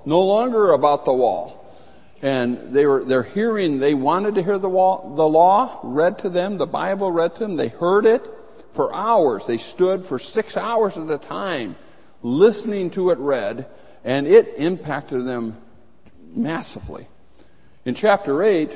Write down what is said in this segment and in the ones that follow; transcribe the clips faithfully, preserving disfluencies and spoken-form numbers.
No longer about the wall. And they were, they're hearing, they wanted to hear the wall, the law read to them, the Bible read to them. They heard it for hours. They stood for six hours at a time listening to it read, and it impacted them massively. In chapter eight,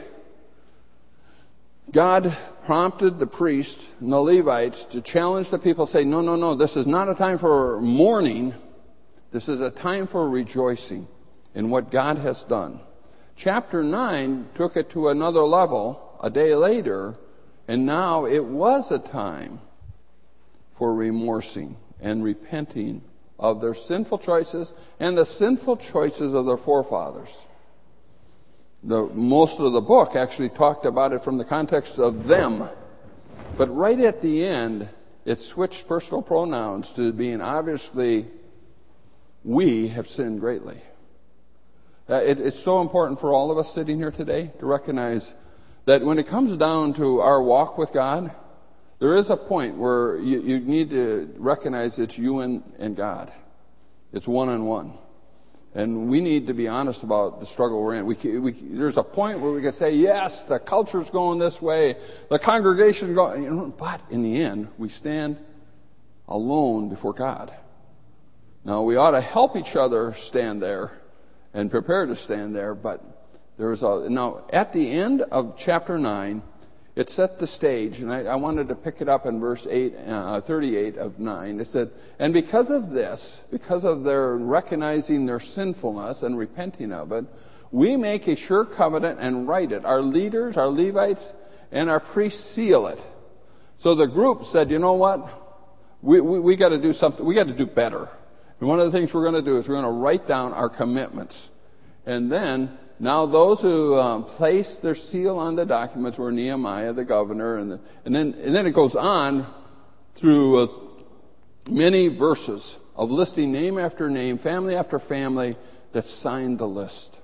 God prompted the priests and the Levites to challenge the people, say, no, no, no, this is not a time for mourning. This is a time for rejoicing in what God has done. Chapter nine took it to another level a day later, and now it was a time for remorsing and repenting of their sinful choices and the sinful choices of their forefathers. The, most of the book actually talked about it from the context of them. But right at the end, it switched personal pronouns to being obviously, we have sinned greatly. Uh, it, it's so important for all of us sitting here today to recognize that when it comes down to our walk with God, there is a point where you, you need to recognize it's you and, and God. It's one-on-one. And we need to be honest about the struggle we're in. We, we, there's a point where we can say, yes, the culture's going this way, the congregation's going, you know, but in the end, we stand alone before God. Now, we ought to help each other stand there and prepare to stand there, but there's a, now, at the end of chapter nine, it set the stage, and I, I wanted to pick it up in verse eight, uh, thirty-eight of nine. It said, and because of this, because of their recognizing their sinfulness and repenting of it, we make a sure covenant and write it. Our leaders, our Levites, and our priests seal it. So the group said, you know what? We, we, we got to do something. We got to do better. And one of the things we're going to do is we're going to write down our commitments. And then, now those who um, placed their seal on the documents were Nehemiah, the governor, and, the, and then and then it goes on through uh, many verses of listing name after name, family after family that signed the list.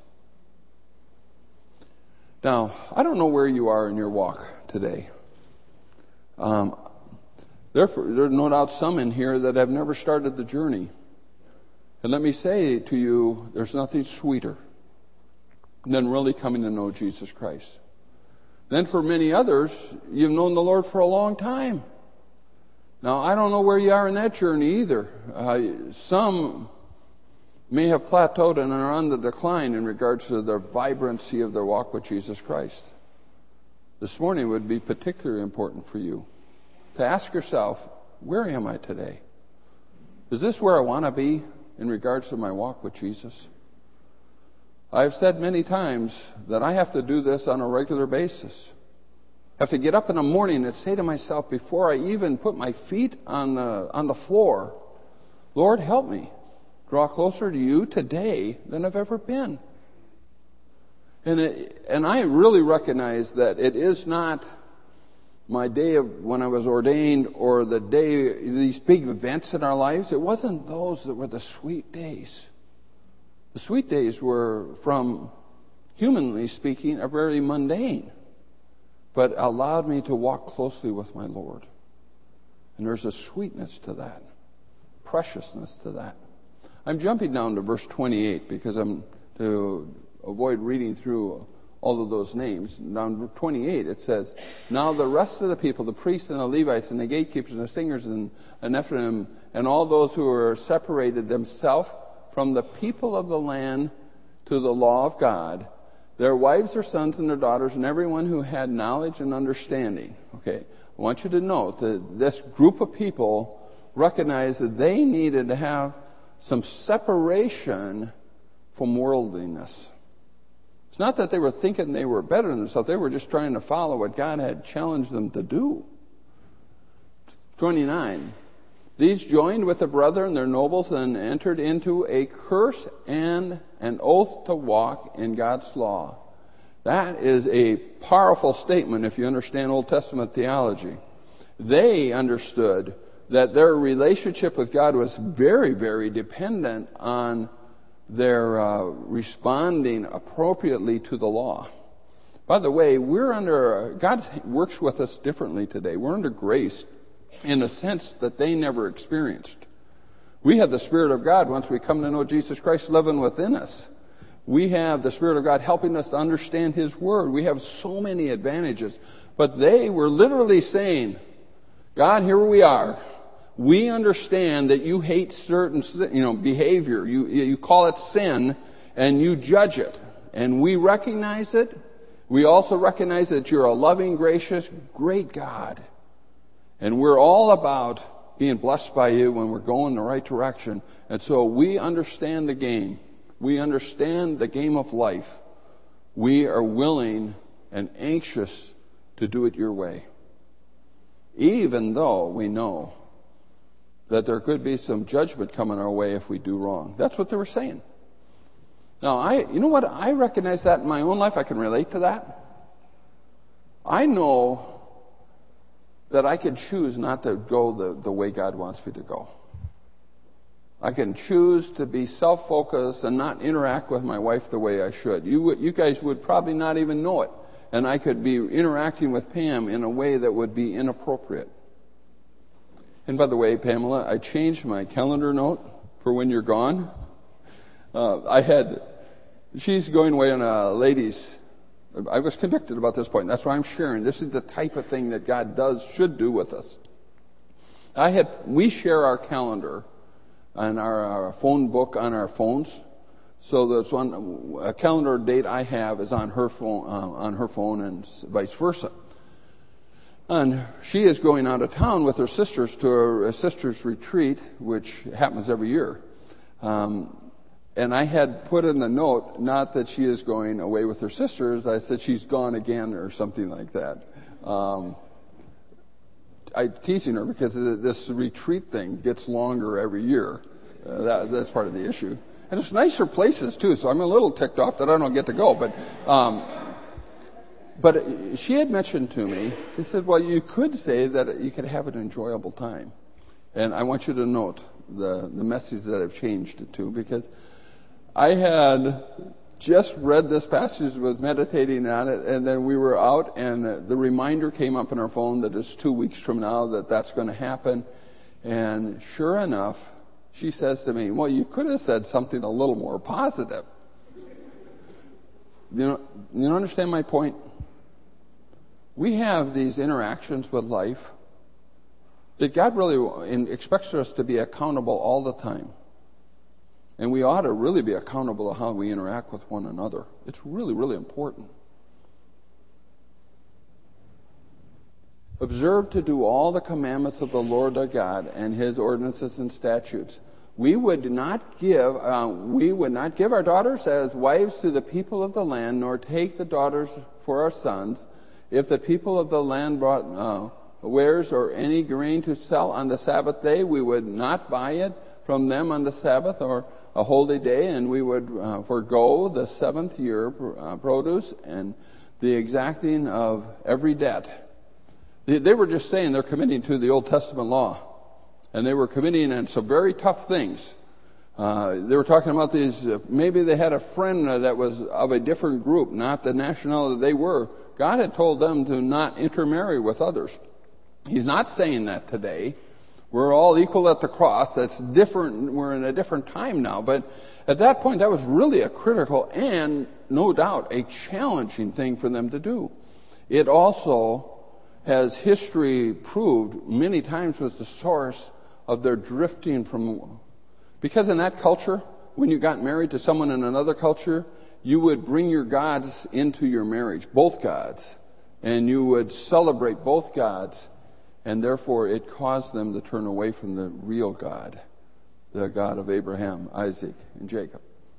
Now, I don't know where you are in your walk today. Um, therefore, there are no doubt some in here that have never started the journey. And let me say to you, there's nothing sweeter than really coming to know Jesus Christ. Then for many others, you've known the Lord for a long time. Now, I don't know where you are in that journey either. Uh, some may have plateaued and are on the decline in regards to the vibrancy of their walk with Jesus Christ. This morning would be particularly important for you to ask yourself, where am I today? Is this where I want to be in regards to my walk with Jesus? I've said many times that I have to do this on a regular basis. I have to get up in the morning and say to myself before I even put my feet on the, on the floor, Lord, help me draw closer to you today than I've ever been. And it, and I really recognize that it is not my day of when I was ordained or the day, these big events in our lives. It wasn't those that were the sweet days. The sweet days were, from humanly speaking, are very mundane, but allowed me to walk closely with my Lord. And there's a sweetness to that, preciousness to that. I'm jumping down to verse twenty-eight because I'm to avoid reading through all of those names. Down to twenty-eight, it says, now the rest of the people, the priests and the Levites and the gatekeepers and the singers and, and Ephraim and all those who were separated themselves from the people of the land to the law of God, their wives, their sons, and their daughters, and everyone who had knowledge and understanding. Okay, I want you to note that this group of people recognized that they needed to have some separation from worldliness. It's not that they were thinking they were better than themselves. They were just trying to follow what God had challenged them to do. twenty-nine. These joined with the brethren, their nobles, and entered into a curse and an oath to walk in God's law. That is a powerful statement if you understand Old Testament theology. They understood that their relationship with God was very, very dependent on their uh, responding appropriately to the law. By the way, we're under, God works with us differently today. We're under grace in a sense that they never experienced. We have the Spirit of God once we come to know Jesus Christ living within us. We have the Spirit of God helping us to understand His Word. We have so many advantages. But they were literally saying, God, here we are. We understand that you hate certain, you know, behavior. You, you call it sin, and you judge it. And we recognize it. We also recognize that you're a loving, gracious, great God. And we're all about being blessed by you when we're going the right direction. And so we understand the game. We understand the game of life. We are willing and anxious to do it your way. Even though we know that there could be some judgment coming our way if we do wrong. That's what they were saying. Now, I, you know what? I recognize that in my own life. I can relate to that. I know that I can choose not to go the, the way God wants me to go. I can choose to be self-focused and not interact with my wife the way I should. You, you guys would probably not even know it. And I could be interacting with Pam in a way that would be inappropriate. And by the way, Pamela, I changed my calendar note for when you're gone. Uh, I had, she's going away on a ladies. I was convicted about this point. That's why I'm sharing. This is the type of thing that God does, should do with us. I had, we share our calendar and our, our phone book on our phones. So that's one, a calendar date I have is on her phone, uh, on her phone and vice versa. And she is going out of town with her sisters to a, a sisters retreat, which happens every year. Um, and I had put in the note, not that she is going away with her sisters, I said she's gone again or something like that. Um, I'm teasing her because this retreat thing gets longer every year. Uh, that, that's part of the issue. And it's nicer places too, so I'm a little ticked off that I don't get to go. But, um, but she had mentioned to me, she said, well, you could say that you could have an enjoyable time. And I want you to note the, the message that I've changed it to, because I had just read this passage, was meditating on it, and then we were out, and the reminder came up on our phone that it's two weeks from now that that's going to happen. And sure enough, she says to me, well, you could have said something a little more positive. You know, you understand my point? We have these interactions with life that God really expects us to be accountable all the time. And we ought to really be accountable to how we interact with one another. It's really, really important. Observe to do all the commandments of the Lord our God and His ordinances and statutes. We would not give, uh, we would not give our daughters as wives to the people of the land, nor take the daughters for our sons. If the people of the land brought uh, wares or any grain to sell on the Sabbath day, we would not buy it from them on the Sabbath or a holy day, and we would uh, forego the seventh year uh, produce and the exacting of every debt. They, they were just saying they're committing to the Old Testament law, and they were committing in some very tough things. Uh, they were talking about these, uh, maybe they had a friend uh, that was of a different group, not the nationality they were. God had told them to not intermarry with others. He's not saying that today. We're all equal at the cross. That's different. We're in a different time now. But at that point, that was really a critical and, no doubt, a challenging thing for them to do. It also, has history proved, many times was the source of their drifting from. Because in that culture, when you got married to someone in another culture, you would bring your gods into your marriage, both gods, and you would celebrate both gods. And therefore, it caused them to turn away from the real God, the God of Abraham, Isaac, and Jacob.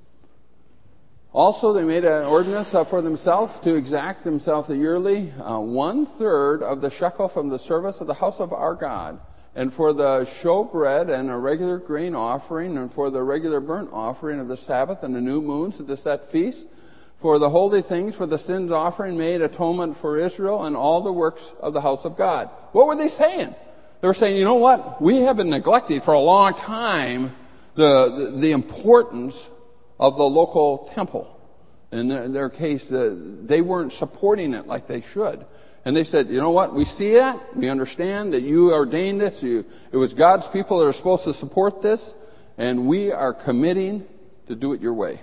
Also, they made an ordinance for themselves to exact themselves yearly uh, one-third of the shekel from the service of the house of our God, and for the showbread and a regular grain offering, and for the regular burnt offering of the Sabbath and the new moons and the set feasts, for the holy things, for the sins offering, made atonement for Israel, and all the works of the house of God. What were they saying? They were saying, you know what? We have been neglecting for a long time the, the, the importance of the local temple. In their, in their case, uh, they weren't supporting it like they should. And they said, you know what? We see that. We understand that you ordained this. You, it was God's people that are supposed to support this. and we are committing to do it your way.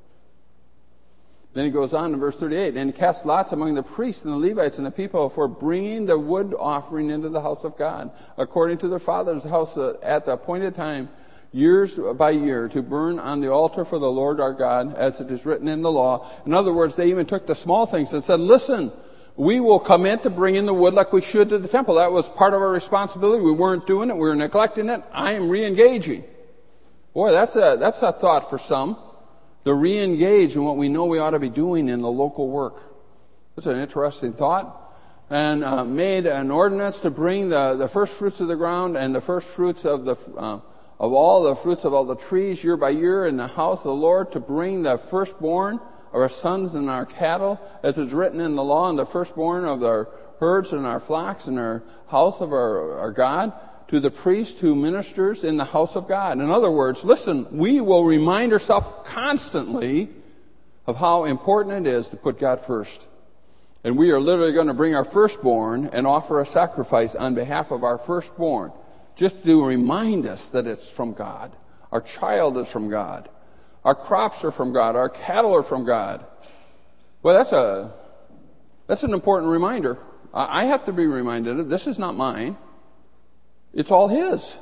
Then he goes on in verse thirty-eight, and he cast lots among the priests and the Levites and the people for bringing the wood offering into the house of God, according to their father's house at the appointed time, years by year, to burn on the altar for the Lord our God, as it is written in the law. In other words, they even took the small things and said, listen, we will commit to bringing the wood like we should to the temple. That was part of our responsibility. We weren't doing it. We were neglecting it. I am re-engaging. Boy, that's a, that's a thought for some. To re-engage in what we know we ought to be doing in the local work. That's an interesting thought. And uh, made an ordinance to bring the, the first fruits of the ground and the first fruits of the uh, of all the fruits of all the trees year by year in the house of the Lord, to bring the firstborn of our sons and our cattle, as is written in the law, and the firstborn of our herds and our flocks and our house of our, our God, to the priest who ministers in the house of God. In other words, listen, we will remind ourselves constantly of how important it is to put God first. And we are literally going to bring our firstborn and offer a sacrifice on behalf of our firstborn, just to remind us that it's from God. Our child is from God. Our crops are from God. Our cattle are from God. Well, that's a that's an important reminder. I have to be reminded of this is not mine. It's all His.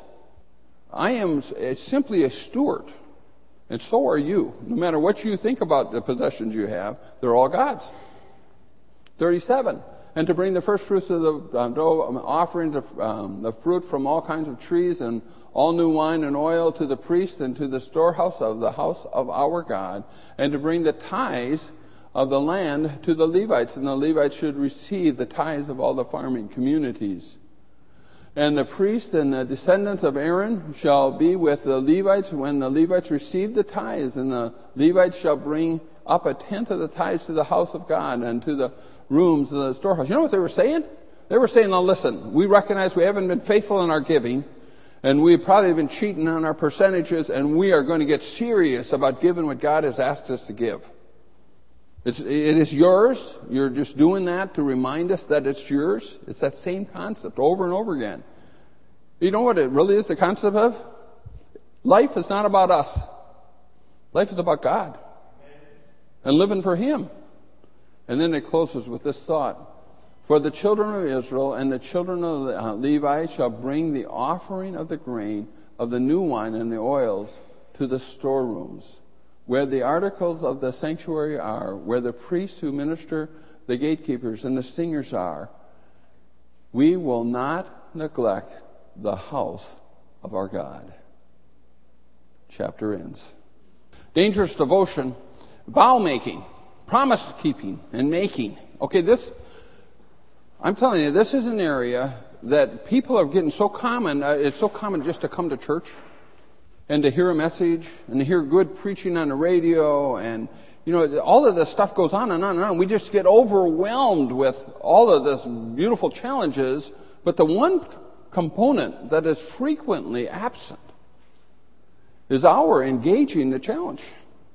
I am simply a steward, and so are you. No matter what you think about the possessions you have, they're all God's. thirty-seven, and to bring the first fruits of the uh, dough, offering the, um, the fruit from all kinds of trees and all new wine and oil to the priest and to the storehouse of the house of our God, and to bring the tithes of the land to the Levites, and the Levites should receive the tithes of all the farming communities. And the priest and the descendants of Aaron shall be with the Levites when the Levites receive the tithes, and the Levites shall bring up a tenth of the tithes to the house of God and to the rooms of the storehouse. You know what they were saying? They were saying, now listen, we recognize we haven't been faithful in our giving, and we've probably been cheating on our percentages, and we are going to get serious about giving what God has asked us to give. It's, it is yours. You're just doing that to remind us that it's yours. It's that same concept over and over again. You know what it really is the concept of? Life is not about us. Life is about God and living for Him. And then it closes with this thought. For the children of Israel and the children of the, uh, Levi shall bring the offering of the grain of the new wine and the oils to the storerooms, where the articles of the sanctuary are, where the priests who minister, the gatekeepers, and the singers are. We will not neglect the house of our God. Chapter ends. Dangerous devotion, vow making, promise keeping, and making. Okay, this, I'm telling you, this is an area that people are getting so common. Uh, it's so common just to come to church and to hear a message, and to hear good preaching on the radio, and, you know, all of this stuff goes on and on and on. We just get overwhelmed with all of this beautiful challenges, but the one component that is frequently absent is our engaging the challenge.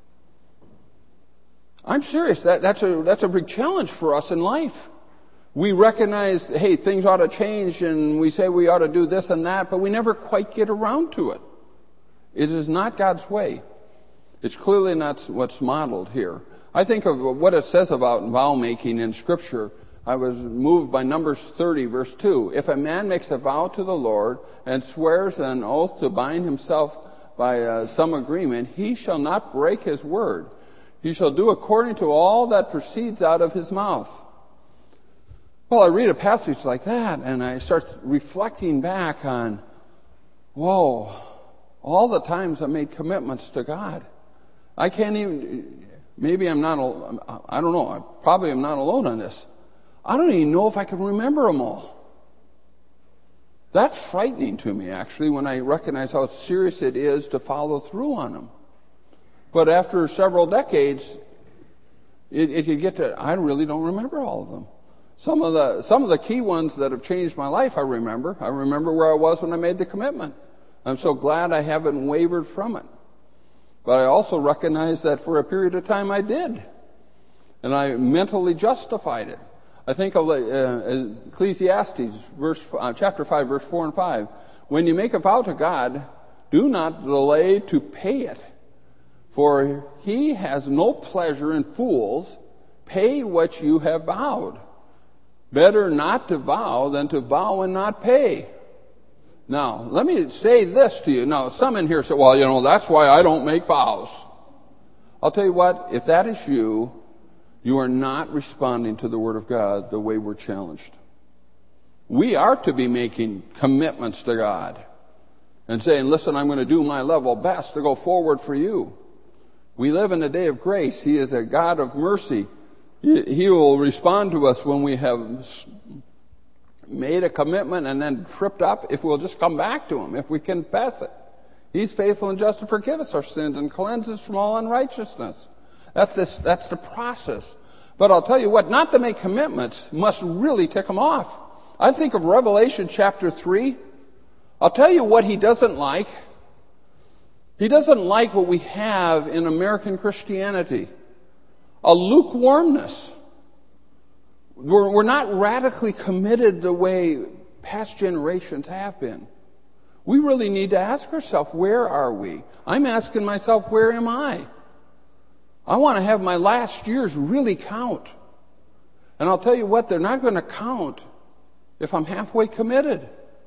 I'm serious. That, that's a, that's a big challenge for us in life. We recognize, hey, things ought to change, and we say we ought to do this and that, but we never quite get around to it. It is not God's way. It's clearly not what's modeled here. I think of what it says about vow making in Scripture. I was moved by Numbers thirty, verse two. If a man makes a vow to the Lord and swears an oath to bind himself by uh, some agreement, he shall not break his word. He shall do according to all that proceeds out of his mouth. Well, I read a passage like that, and I start reflecting back on, whoa, all the times I made commitments to God. I can't even, maybe I'm not, I don't know, I probably am not alone on this. I don't even know if I can remember them all. That's frightening to me, actually, when I recognize how serious it is to follow through on them. But after several decades, it, it could get to, I really don't remember all of them. Some of the, some of the key ones that have changed my life, I remember. I remember where I was when I made the commitment. I'm so glad I haven't wavered from it. But I also recognize that for a period of time I did. And I mentally justified it. I think of uh, Ecclesiastes, verse, uh, chapter five, verse four and five. When you make a vow to God, do not delay to pay it, for he has no pleasure in fools. Pay what you have vowed. Better not to vow than to vow and not pay. Now, let me say this to you. Now, some in here say, well, you know, that's why I don't make vows. I'll tell you what, if that is you, you are not responding to the Word of God the way we're challenged. We are to be making commitments to God and saying, listen, I'm going to do my level best to go forward for you. We live in a day of grace. He is a God of mercy. He will respond to us when we have made a commitment and then tripped up, if we'll just come back to Him, if we confess it. He's faithful and just to forgive us our sins and cleanse us from all unrighteousness. That's this, that's the process. But I'll tell you what, not to make commitments must really tick them off. I think of Revelation chapter three. I'll tell you what He doesn't like. He doesn't like what we have in American Christianity. A lukewarmness. We're, we're not radically committed the way past generations have been. We really need to ask ourselves, where are we? I'm asking myself, where am I? I want to have my last years really count. And I'll tell you what, they're not going to count if I'm halfway committed.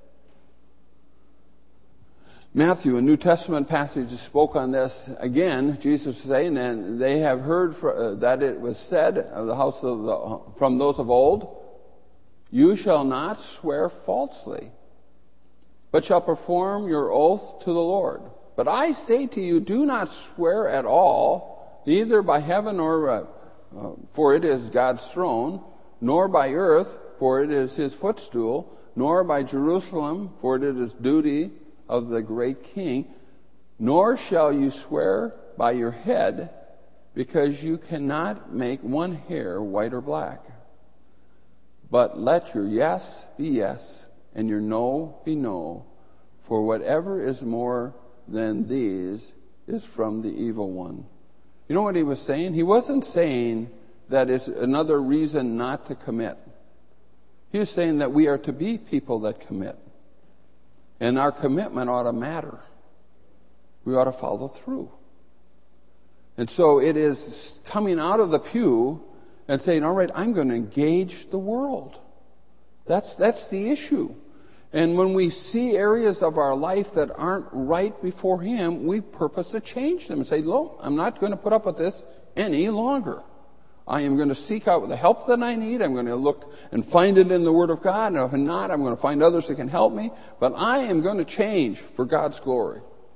Matthew, a New Testament passage, spoke on this again. Jesus was saying, and they have heard for, uh, that it was said of the house of the, from those of old, you shall not swear falsely, but shall perform your oath to the Lord. But I say to you, do not swear at all, neither by heaven or uh, uh, for it is God's throne, nor by earth, for it is His footstool, nor by Jerusalem, for it is duty of the great King, nor shall you swear by your head, because you cannot make one hair white or black. But let your yes be yes, and your no be no, for whatever is more than these is from the evil one. You know what he was saying? He wasn't saying that is another reason not to commit. He was saying that we are to be people that commit. And our commitment ought to matter. We ought to follow through. And so it is coming out of the pew and saying, all right, I'm going to engage the world. That's, that's the issue. And when we see areas of our life that aren't right before Him, we purpose to change them and say, look, I'm not going to put up with this any longer. I am going to seek out the help that I need. I'm going to look and find it in the Word of God. And if not, I'm going to find others that can help me. But I am going to change for God's glory.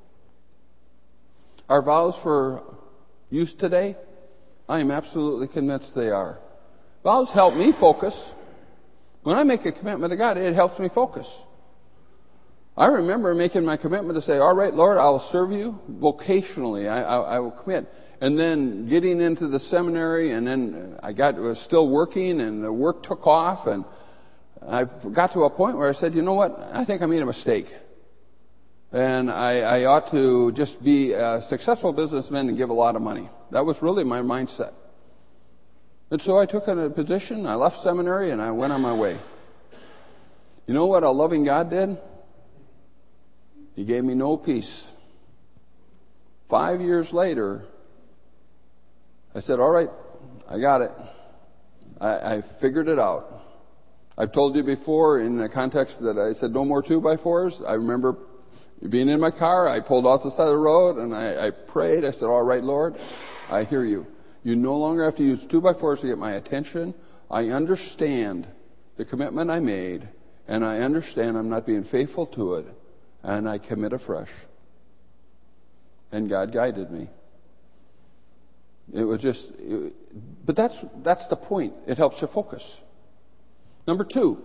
Our vows for use today, I am absolutely convinced they are. Vows help me focus. When I make a commitment to God, it helps me focus. I remember making my commitment to say, all right, Lord, I'll serve you vocationally. I, I, I will commit. And then getting into the seminary, and then I got was still working, and the work took off, and I got to a point where I said, you know what, I think I made a mistake. And I, I ought to just be a successful businessman and give a lot of money. That was really my mindset. And so I took a position, I left seminary, and I went on my way. You know what a loving God did? He gave me no peace. Five years later, I said, all right, I got it. I, I figured it out. I've told you before in the context that I said no more two-by-fours. I remember being in my car. I pulled off the side of the road, and I, I prayed. I said, all right, Lord, I hear you. You no longer have to use two-by-fours to get my attention. I understand the commitment I made, and I understand I'm not being faithful to it, and I commit afresh. And God guided me. It was just, it, but that's that's the point. It helps you focus. Number two,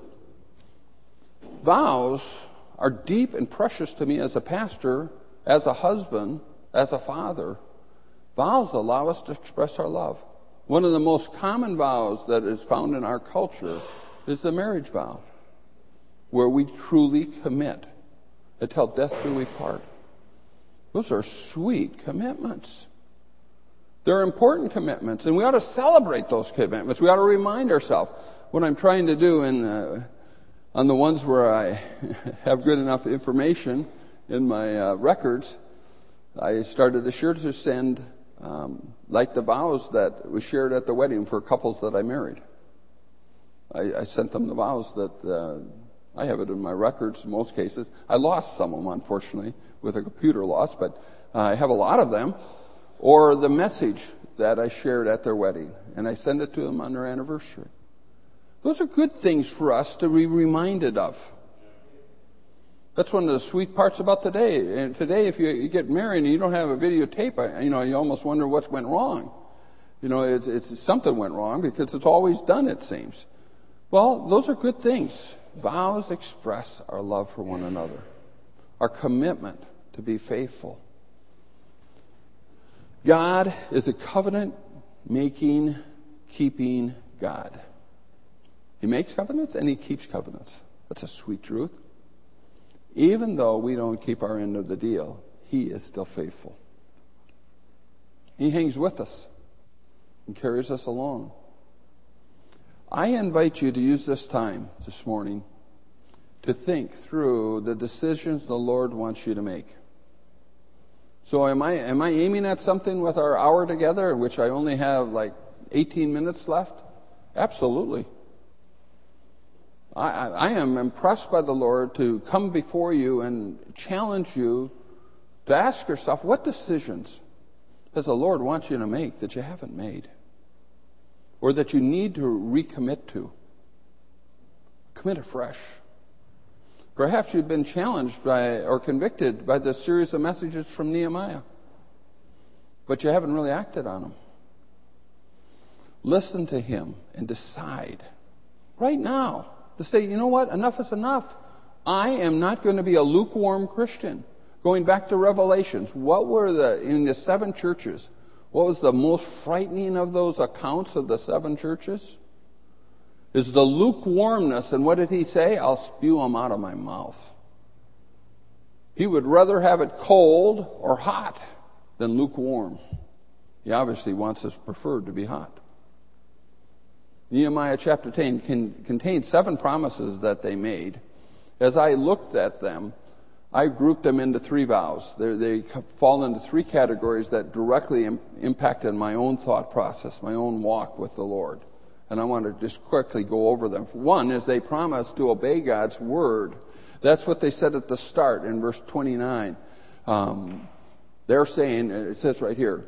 vows are deep and precious to me as a pastor, as a husband, as a father. Vows allow us to express our love. One of the most common vows that is found in our culture is the marriage vow, where we truly commit until death do we part. Those are sweet commitments. They're important commitments, and we ought to celebrate those commitments. We ought to remind ourselves. What I'm trying to do in uh, on the ones where I have good enough information in my uh, records, I started this year to send, um, like the vows that was shared at the wedding for couples that I married. I, I sent them the vows that uh, I have it in my records in most cases. I lost some of them, unfortunately, with a computer loss, but uh, I have a lot of them. Or the message that I shared at their wedding, and I send it to them on their anniversary. Those are good things for us to be reminded of. That's one of the sweet parts about today. And today, if you, you get married and you don't have a videotape, you know, you almost wonder what went wrong. You know, it's, it's something went wrong because it's always done, it seems. Well, those are good things. Vows express our love for one another, our commitment to be faithful. God is a covenant-making, keeping God. He makes covenants and he keeps covenants. That's a sweet truth. Even though we don't keep our end of the deal, he is still faithful. He hangs with us and carries us along. I invite you to use this time this morning to think through the decisions the Lord wants you to make. So am I am I aiming at something with our hour together, in which I only have like eighteen minutes left? Absolutely. I, I, I am impressed by the Lord to come before you and challenge you to ask yourself, what decisions does the Lord want you to make that you haven't made? Or that you need to recommit to? Commit afresh. Perhaps you've been challenged by or convicted by the series of messages from Nehemiah, but you haven't really acted on them. Listen to him and decide right now to say, you know what, enough is enough. I am not going to be a lukewarm Christian. Going back to Revelations, what were the, in the seven churches, what was the most frightening of those accounts of the seven churches? Is the lukewarmness. And what did he say? I'll spew them out of my mouth. He would rather have it cold or hot than lukewarm. He obviously wants us preferred to be hot. Nehemiah chapter ten can, contains seven promises that they made. As I looked at them, I grouped them into three vows. They're, they fall into three categories that directly im- impacted my own thought process, my own walk with the Lord. And I want to just quickly go over them. One is they promised to obey God's word. That's what they said at the start in verse twenty-nine. Um, they're saying, it says right here,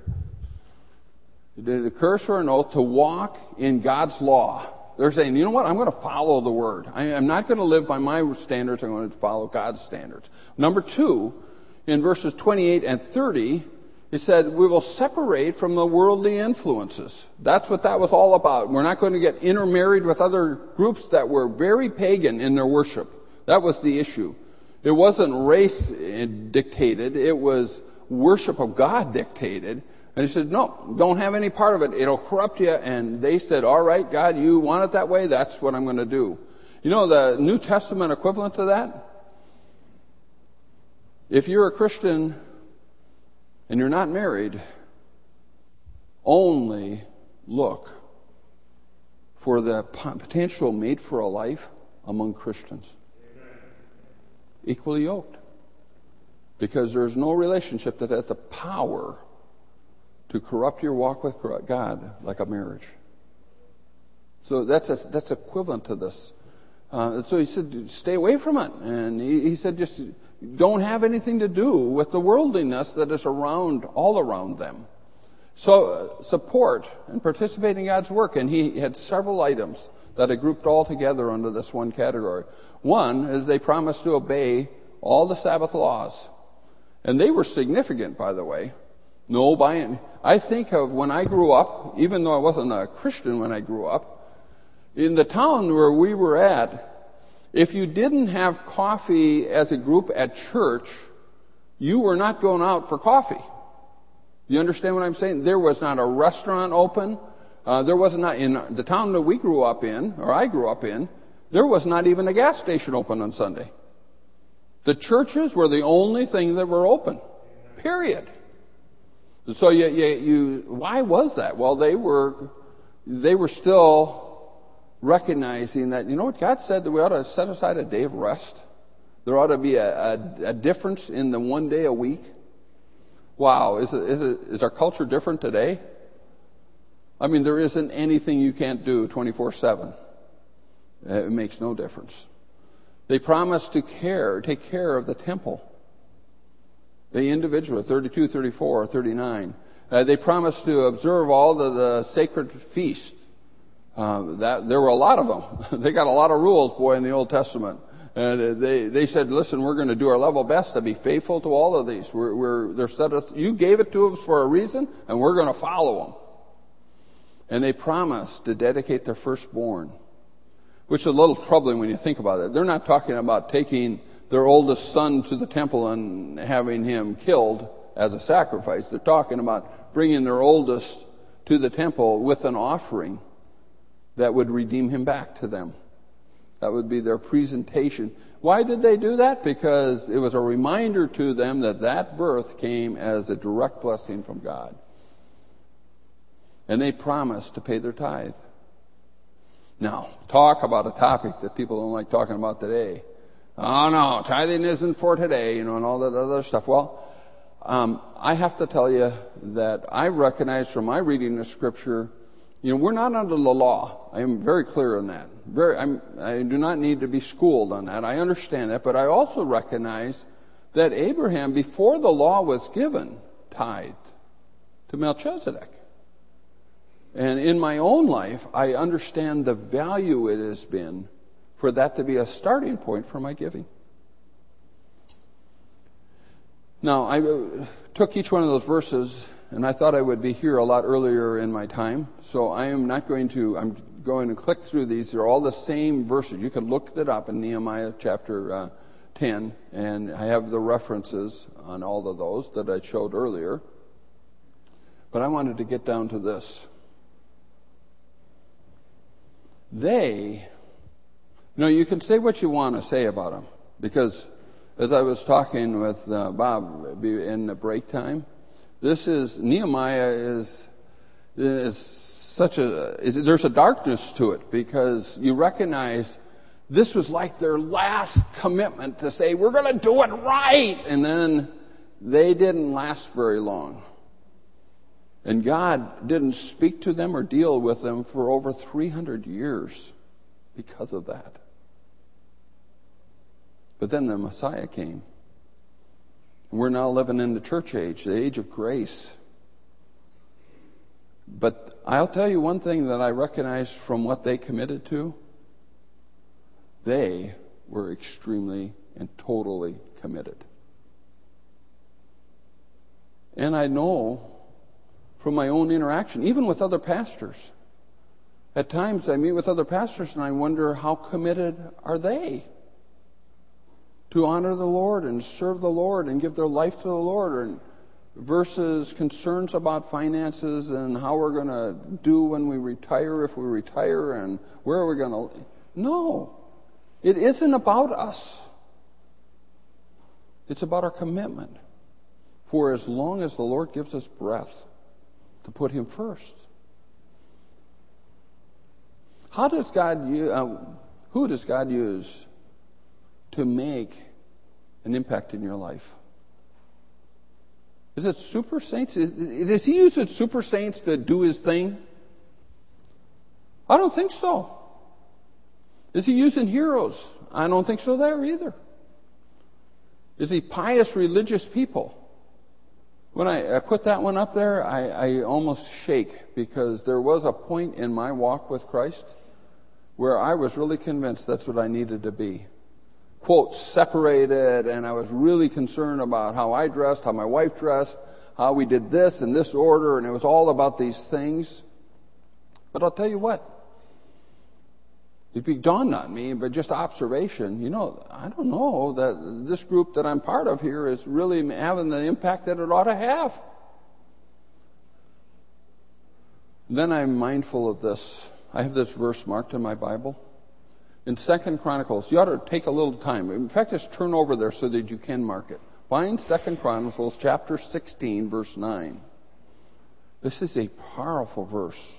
the curse or an oath to walk in God's law. They're saying, you know what, I'm going to follow the word. I am not going to live by my standards, I'm going to follow God's standards. Number two, in verses twenty-eight and thirty, he said, we will separate from the worldly influences. That's what that was all about. We're not going to get intermarried with other groups that were very pagan in their worship. That was the issue. It wasn't race dictated. It was worship of God dictated. And he said, no, don't have any part of it. It'll corrupt you. And they said, all right, God, you want it that way? That's what I'm going to do. You know the New Testament equivalent to that? If you're a Christian and you're not married, only look for the potential mate for a life among Christians. Amen. Equally yoked. Because there's no relationship that has the power to corrupt your walk with God like a marriage. So that's a, that's equivalent to this. Uh, so he said, stay away from it. And he, he said, just don't have anything to do with the worldliness that is around, all around them. So uh, support and participate in God's work. And he had several items that I grouped all together under this one category. One is they promised to obey all the Sabbath laws. And they were significant, by the way. No, by, I think of when I grew up, even though I wasn't a Christian when I grew up, in the town where we were at, if you didn't have coffee as a group at church, you were not going out for coffee. You understand what I'm saying? There was not a restaurant open. Uh, there was not, in the town that we grew up in, or I grew up in, there was not even a gas station open on Sunday. The churches were the only thing that were open. Period. So you, you, you, why was that? Well, they were, they were still recognizing that, you know what, God said that we ought to set aside a day of rest There ought to be a, a, a difference in the one day a week. Wow, is it, is it, is our culture different today? I mean, there isn't anything you can't do twenty-four seven. It makes no difference. They promise to care, take care of the temple. The individual, thirty-two, thirty-four, thirty-nine. Uh, they promised to observe all the, the sacred feasts. Uh, that there were a lot of them. They got a lot of rules, boy, in the Old Testament. And they, they said, listen, we're going to do our level best to be faithful to all of these. We're, we're, they're set us, you gave it to us for a reason, and we're going to follow them. And they promised to dedicate their firstborn, which is a little troubling when you think about it. They're not talking about taking their oldest son to the temple and having him killed as a sacrifice. They're talking about bringing their oldest to the temple with an offering that would redeem him back to them. That would be their presentation. Why did they do that? Because it was a reminder to them that that birth came as a direct blessing from God. And they promised to pay their tithe. Now, talk about a topic that people don't like talking about today. Oh no, tithing isn't for today, you know, and all that other stuff. Well, um, I have to tell you that I recognize from my reading of Scripture, you know, we're not under the law. I am very clear on that. Very, I'm, I do not need to be schooled on that. I understand that, but I also recognize that Abraham, before the law was given, tithed to Melchizedek. And in my own life, I understand the value it has been for that to be a starting point for my giving. Now, I took each one of those verses, and I thought I would be here a lot earlier in my time, so I am not going to, I'm going to click through these. They're all the same verses. You can look it up in Nehemiah chapter uh, ten, and I have the references on all of those that I showed earlier. But I wanted to get down to this. They, you know, you can say what you want to say about them, because as I was talking with uh, Bob in the break time, this is, Nehemiah is, is such a, is, there's a darkness to it, because you recognize this was like their last commitment to say, we're going to do it right, and then they didn't last very long. And God didn't speak to them or deal with them for over three hundred years because of that. But then the Messiah came. We're now living in the church age, the age of grace. But I'll tell you one thing that I recognize from what they committed to. They were extremely and totally committed. And I know from my own interaction, even with other pastors. At times I meet with other pastors and I wonder, how committed are they to honor the Lord and serve the Lord and give their life to the Lord, and versus concerns about finances and how we're going to do when we retire, if we retire, and where are we going to... No, it isn't about us. It's about our commitment for as long as the Lord gives us breath, to put Him first. How does God use, uh, who does God use to make an impact in your life? Is it super saints? Is, does He use the super saints to do His thing? I don't think so. Is He using heroes? I don't think so there either. Is He pious religious people? When I, I put that one up there, I, I almost shake, because there was a point in my walk with Christ where I was really convinced that's what I needed to be. Quote, separated, and I was really concerned about how I dressed, how my wife dressed, how we did this in this order, and it was all about these things. But I'll tell you what, it dawned on me, but just observation, you know, I don't know that this group that I'm part of here is really having the impact that it ought to have. Then I'm mindful of this. I have this verse marked in my Bible. In Second Chronicles, you ought to take a little time. In fact, just turn over there so that you can mark it. Find Second Chronicles chapter sixteen, verse nine. This is a powerful verse.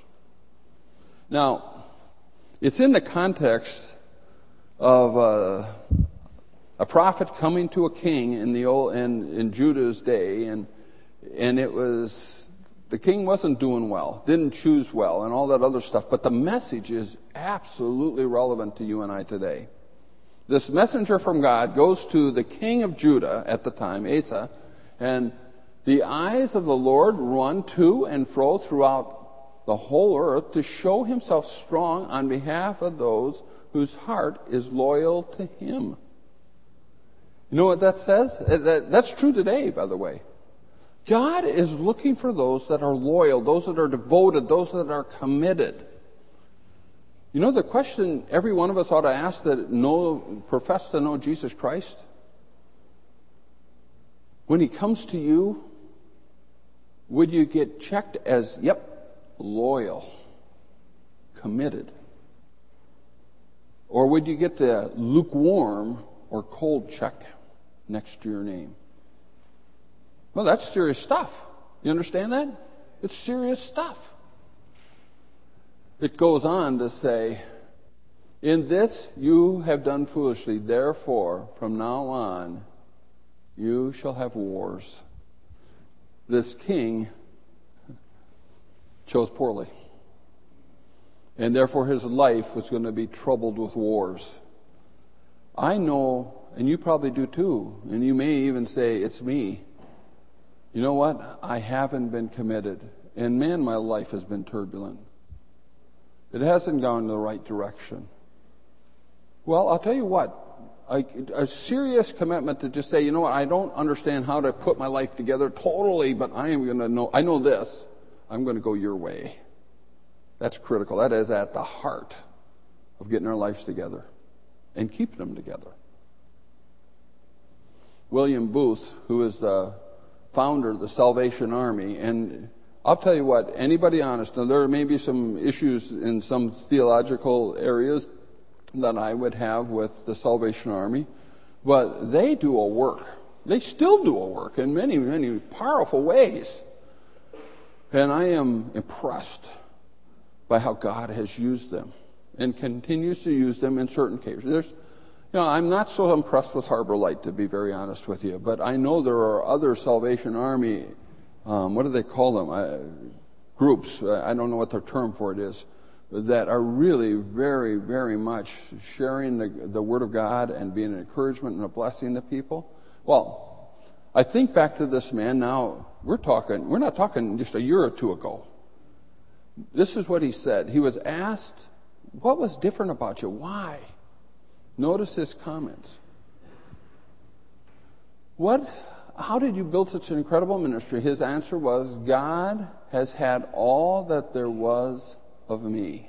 Now, it's in the context of uh, a prophet coming to a king in the old in, in Judah's day, and and it was the king wasn't doing well, didn't choose well, and all that other stuff. But the message is absolutely relevant to you and I today. This messenger from God goes to the king of Judah at the time, Asa, and the eyes of the Lord run to and fro throughout the whole earth to show himself strong on behalf of those whose heart is loyal to him. You know what that says? That's true today, by the way. God is looking for those that are loyal, those that are devoted, those that are committed. You know the question every one of us ought to ask that know, profess to know Jesus Christ? When he comes to you, would you get checked as, yep, loyal, committed? Or would you get the lukewarm or cold check next to your name? Well, that's serious stuff. You understand that? It's serious stuff. It goes on to say, in this you have done foolishly, therefore, from now on, you shall have wars. This king chose poorly. And therefore his life was going to be troubled with wars. I know, and you probably do too, and you may even say, it's me. You know what? I haven't been committed. And man, my life has been turbulent. It hasn't gone in the right direction. Well, I'll tell you what. A, a serious commitment to just say, you know what? I don't understand how to put my life together totally, but I am going to know, I know this. I'm going to go your way. That's critical. That is at the heart of getting our lives together and keeping them together. William Booth, who is the founder of the Salvation Army, and I'll tell you what, anybody honest, now there may be some issues in some theological areas that I would have with the Salvation Army, but they do a work. They still do a work in many, many powerful ways. And I am impressed by how God has used them and continues to use them in certain cases. There's, you know, I'm not so impressed with Harbor Light, to be very honest with you, but I know there are other Salvation Army, um, what do they call them, uh, groups, I don't know what their term for it is, that are really very, very much sharing the, the Word of God and being an encouragement and a blessing to people. Well, I think back to this man now, we're talking, we're not talking just a year or two ago. This is what he said. He was asked, what was different about you? Why? Notice his comments. What, how did you build such an incredible ministry? His answer was, God has had all that there was of me.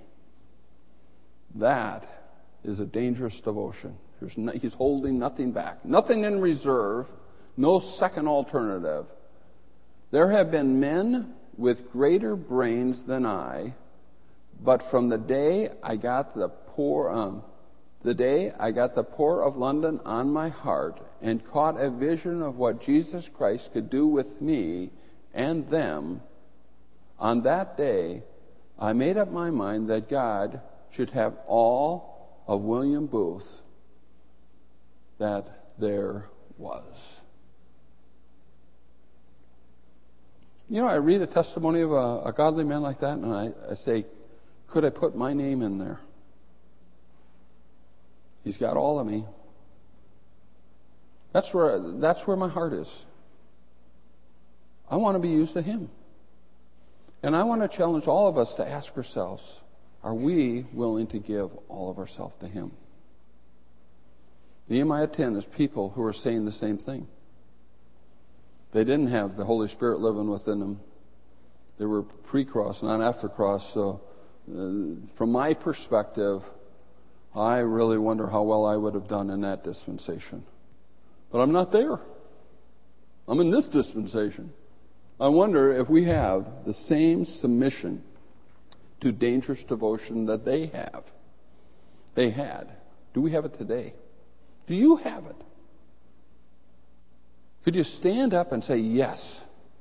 That is a dangerous devotion. There's no, he's holding nothing back. Nothing in reserve. No second alternative. There have been men with greater brains than I, but from the day I got the poor, um, the day I got the poor of London on my heart and caught a vision of what Jesus Christ could do with me and them, on that day, I made up my mind that God should have all of William Booth that there was. You know, I read a testimony of a, a godly man like that, and I, I say, could I put my name in there? He's got all of me. That's where that's where my heart is. I want to be used to him. And I want to challenge all of us to ask ourselves, are we willing to give all of ourselves to him? Nehemiah ten is people who are saying the same thing. They didn't have the Holy Spirit living within them. They were pre-cross, not after cross. So uh, from my perspective, I really wonder how well I would have done in that dispensation. But I'm not there. I'm in this dispensation. I wonder if we have the same submission to dangerous devotion that they have. They had. Do we have it today? Do you have it? Could you stand up and say, yes,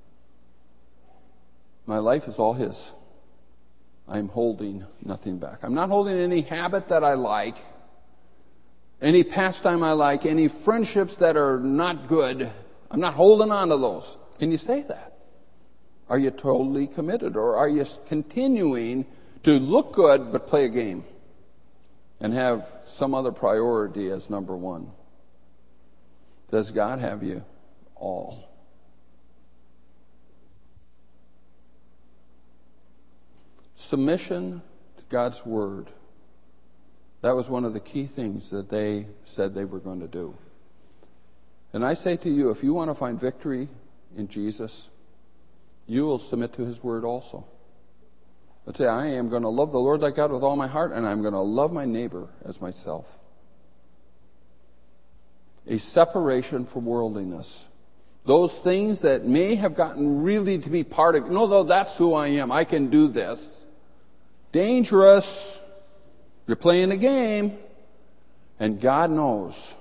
my life is all his. I'm holding nothing back. I'm not holding any habit that I like, any pastime I like, any friendships that are not good, I'm not holding on to those. Can you say that? Are you totally committed, or are you continuing to look good but play a game and have some other priority as number one? Does God have you all? Submission to God's word. That was one of the key things that they said they were going to do. And I say to you, if you want to find victory in Jesus, you will submit to his word also. Let's say, I am going to love the Lord thy God with all my heart, and I'm going to love my neighbor as myself. A separation from worldliness. Those things that may have gotten really to be part of, no, though that's who I am, I can do this. Dangerous. You're playing a game, and God knows.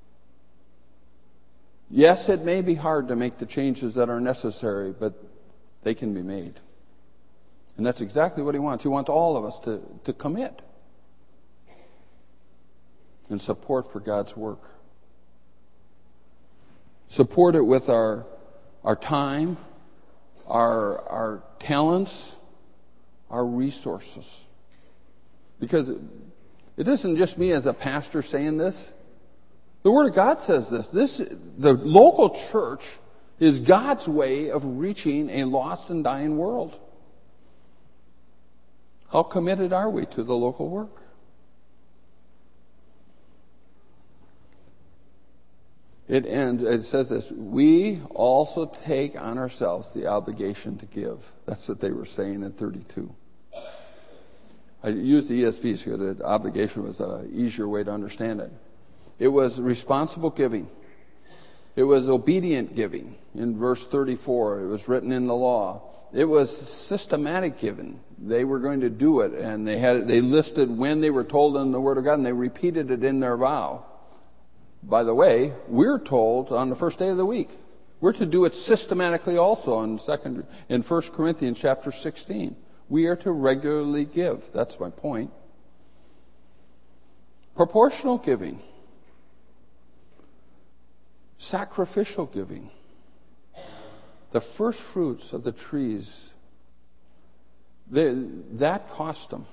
Yes, it may be hard to make the changes that are necessary, but they can be made. And that's exactly what he wants. He wants all of us to, to commit and support for God's work. Support it with our, our time, our, our talents, our resources. Because it, it isn't just me as a pastor saying this. The Word of God says this. This, the local church is God's way of reaching a lost and dying world. How committed are we to the local work? It ends, it says this, we also take on ourselves the obligation to give. That's what they were saying in thirty-two. I used the E S V here. The obligation was an easier way to understand it. It was responsible giving. It was obedient giving. In verse thirty-four, it was written in the law. It was systematic giving. They were going to do it, and they had they listed when they were told in the Word of God, and they repeated it in their vow. By the way, we're told on the first day of the week. We're to do it systematically also in second in First Corinthians chapter sixteen. We are to regularly give. That's my point. Proportional giving. Sacrificial giving. The first fruits of the trees, they, that cost them.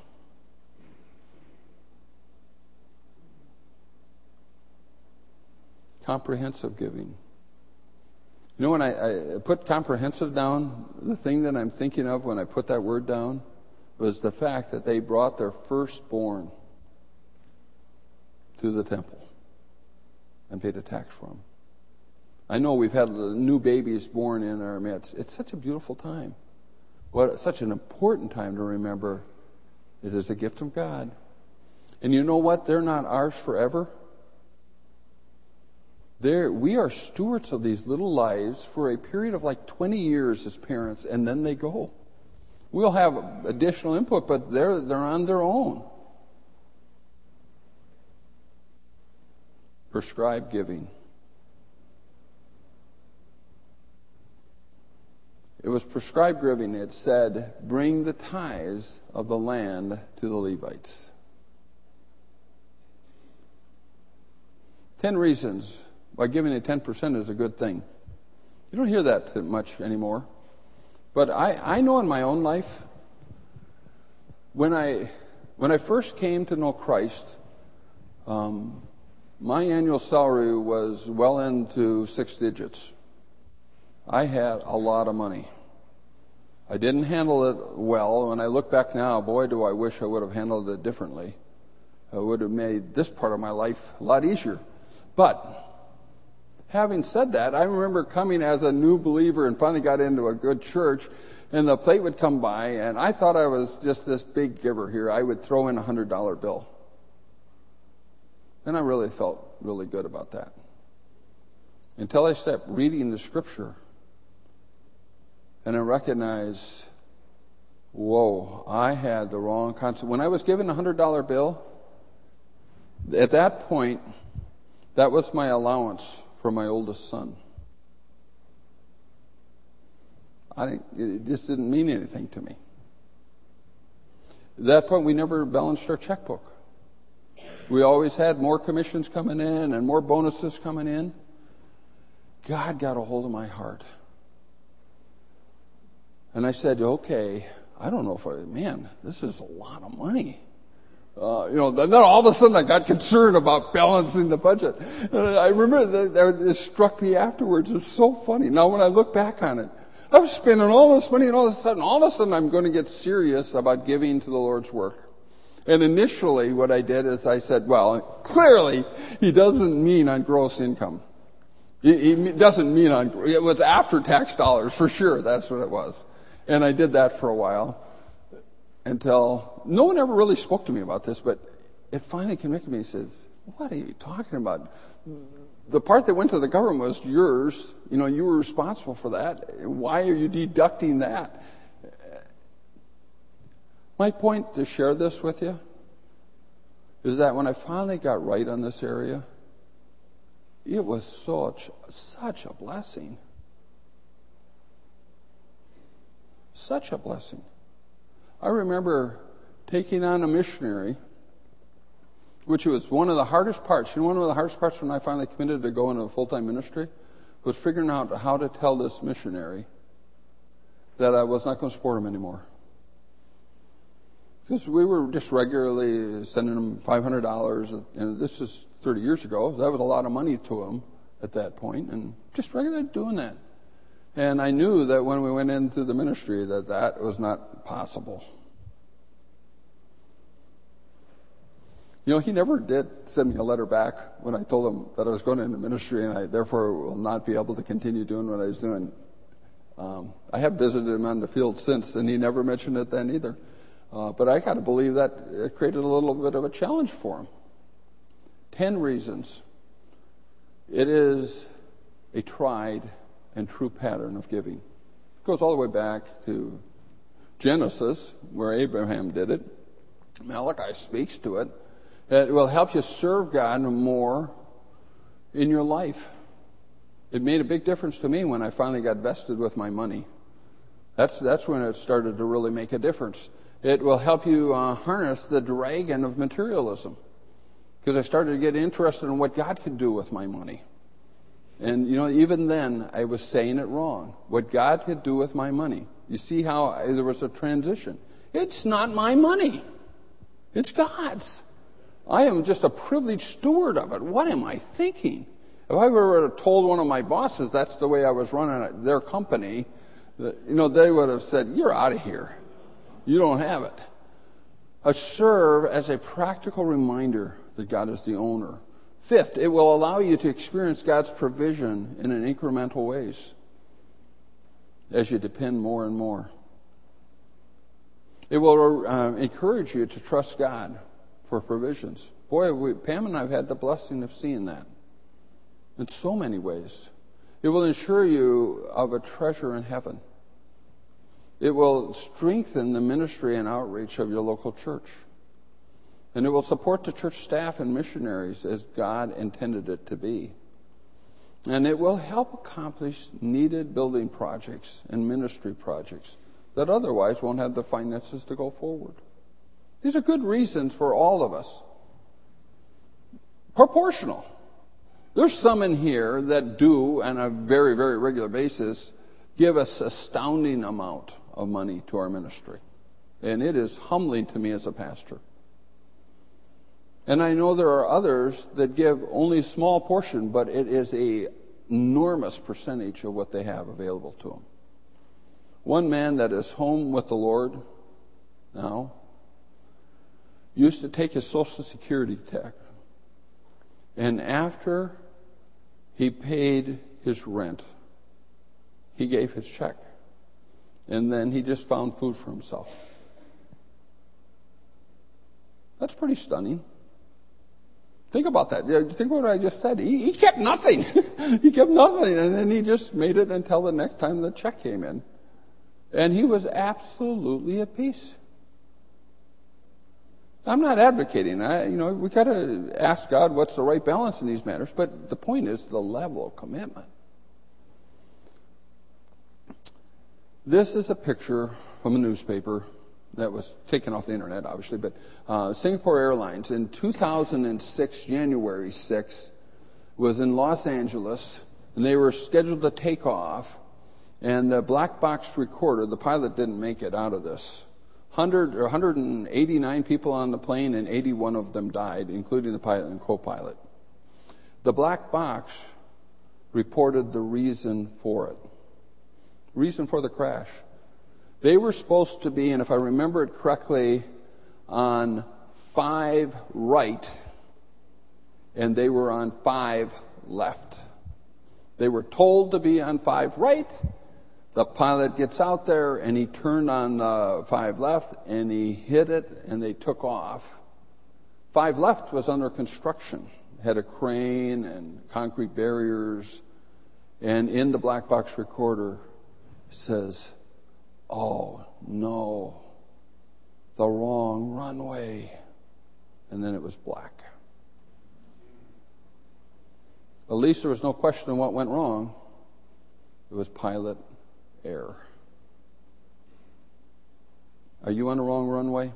Comprehensive giving. You know, when I, I put comprehensive down, the thing that I'm thinking of when I put that word down was the fact that they brought their firstborn to the temple and paid a tax for them. I know we've had new babies born in our midst. It's such a beautiful time. What such an important time to remember. It is a gift from God. And you know what? They're not ours forever. They're, we are stewards of these little lives for a period of like twenty years as parents, and then they go. We'll have additional input, but they're they're on their own. Prescribed giving. It was prescribed giving. It said, bring the tithes of the land to the Levites. Ten reasons why giving a ten percent is a good thing. You don't hear that much anymore. But I, I know in my own life, when I when I first came to know Christ, um, my annual salary was well into six digits. I had a lot of money. I didn't handle it well. When I look back now, boy, do I wish I would have handled it differently. I would have made this part of my life a lot easier. But having said that, I remember coming as a new believer and finally got into a good church, and the plate would come by, and I thought I was just this big giver here. I would throw in a one hundred dollar bill. And I really felt really good about that. Until I started reading the scripture. And I recognized, whoa, I had the wrong concept. When I was given a one hundred dollar bill, at that point, that was my allowance for my oldest son. I didn't, it just didn't mean anything to me. At that point, we never balanced our checkbook. We always had more commissions coming in and more bonuses coming in. God got a hold of my heart. And I said, okay, I don't know if I, man, this is a lot of money. Uh, you know, then all of a sudden I got concerned about balancing the budget. And I remember that, that it struck me afterwards. It's so funny. Now when I look back on it, I was spending all this money, and all of a sudden, all of a sudden I'm going to get serious about giving to the Lord's work. And initially what I did is I said, well, clearly he doesn't mean on gross income. He, he doesn't mean on, it was after tax dollars for sure. That's what it was. And I did that for a while until no one ever really spoke to me about this, but it finally convicted me. He says, what are you talking about? The part that went to the government was yours. You know, you were responsible for that. Why are you deducting that? My point to share this with you is that when I finally got right on this area, it was such, such a blessing. Such a blessing. I remember taking on a missionary, which was one of the hardest parts. You know, one of the hardest parts when I finally committed to go into a full-time ministry was figuring out how to tell this missionary that I was not going to support him anymore. Because we were just regularly sending him five hundred dollars, and this is thirty years ago. That was a lot of money to him at that point, and just regularly doing that. And I knew that when we went into the ministry that that was not possible. You know, he never did send me a letter back when I told him that I was going into ministry and I therefore will not be able to continue doing what I was doing. Um, I have visited him on the field since, and he never mentioned it then either. Uh, but I got to believe that it created a little bit of a challenge for him. Ten reasons. It is a tried and true pattern of giving. It goes all the way back to Genesis, where Abraham did it. Malachi speaks to it. It will help you serve God more in your life. It made a big difference to me when I finally got vested with my money. That's that's when it started to really make a difference. It will help you uh, harness the dragon of materialism, because I started to get interested in what God could do with my money. And, you know, even then, I was saying it wrong. What God could do with my money. You see how I, there was a transition. It's not my money. It's God's. I am just a privileged steward of it. What am I thinking? If I were told one of my bosses that's the way I was running their company, that, you know, they would have said, you're out of here. You don't have it. I serve as a practical reminder that God is the owner. Fifth, it will allow you to experience God's provision in an incremental ways as you depend more and more. It will uh, encourage you to trust God for provisions. Boy, we, Pam and I have had the blessing of seeing that in so many ways. It will ensure you of a treasure in heaven. It will strengthen the ministry and outreach of your local church. And it will support the church staff and missionaries as God intended it to be. And it will help accomplish needed building projects and ministry projects that otherwise won't have the finances to go forward. These are good reasons for all of us. Proportional. There's some in here that do, on a very, very regular basis, give us astounding amount of money to our ministry. And it is humbling to me as a pastor. And I know there are others that give only a small portion, but it is an enormous percentage of what they have available to them. One man that is home with the Lord now used to take his Social Security tax, and after he paid his rent, he gave his check, and then he just found food for himself. That's pretty stunning. Think about that. Think about what I just said. He, he kept nothing. He kept nothing, and then he just made it until the next time the check came in. And he was absolutely at peace. I'm not advocating. I, you know, we got to ask God what's the right balance in these matters, but the point is the level of commitment. This is a picture from a newspaper that was taken off the internet, obviously, but uh, Singapore Airlines in two thousand six, January sixth, was in Los Angeles, and they were scheduled to take off, and the black box recorder, the pilot didn't make it out of this. one hundred or one hundred eighty-nine people on the plane, and eighty-one of them died, including the pilot and co-pilot. The black box reported the reason for it. Reason for the crash. They were supposed to be, and if I remember it correctly, on five right, and they were on five left. They were told to be on five right. The pilot gets out there, and he turned on the five left, and he hit it, and they took off. Five left was under construction. Had a crane and concrete barriers, and in the black box recorder says, "Oh, no, the wrong runway." And then it was black. At least there was no question of what went wrong. It was pilot error. Are you on the wrong runway?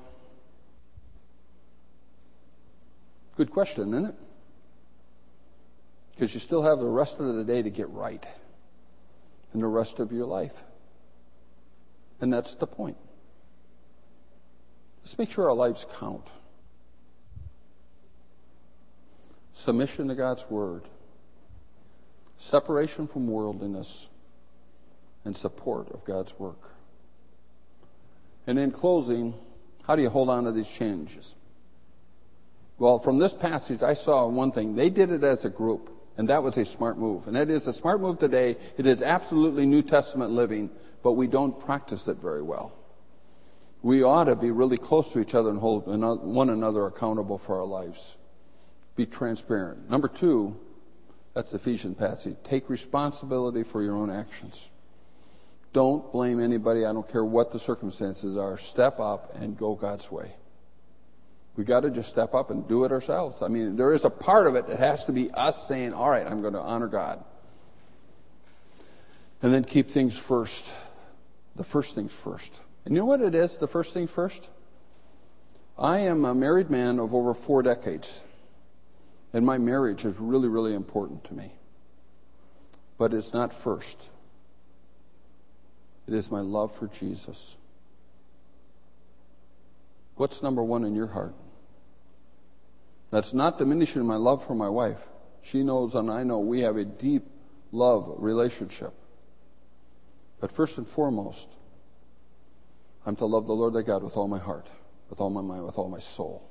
Good question, isn't it? Because you still have the rest of the day to get right, and the rest of your life. And that's the point. Let's make sure our lives count. Submission to God's Word, separation from worldliness, and support of God's work. And in closing, how do you hold on to these changes? Well, from this passage, I saw one thing. They did it as a group, and that was a smart move. And that is a smart move today. It is absolutely New Testament living, but we don't practice it very well. We ought to be really close to each other and hold one another accountable for our lives. Be transparent. Number two, that's the Ephesians passage. Take responsibility for your own actions. Don't blame anybody. I don't care what the circumstances are. Step up and go God's way. We got to just step up and do it ourselves. I mean, there is a part of it that has to be us saying, all right, I'm going to honor God. And then keep things first. The first things first. And you know what it is, the first things first? I am a married man of over four decades. And my marriage is really, really important to me. But it's not first. It is my love for Jesus. What's number one in your heart? That's not diminishing my love for my wife. She knows and I know we have a deep love relationship. But first and foremost, I'm to love the Lord thy God with all my heart, with all my mind, with all my soul.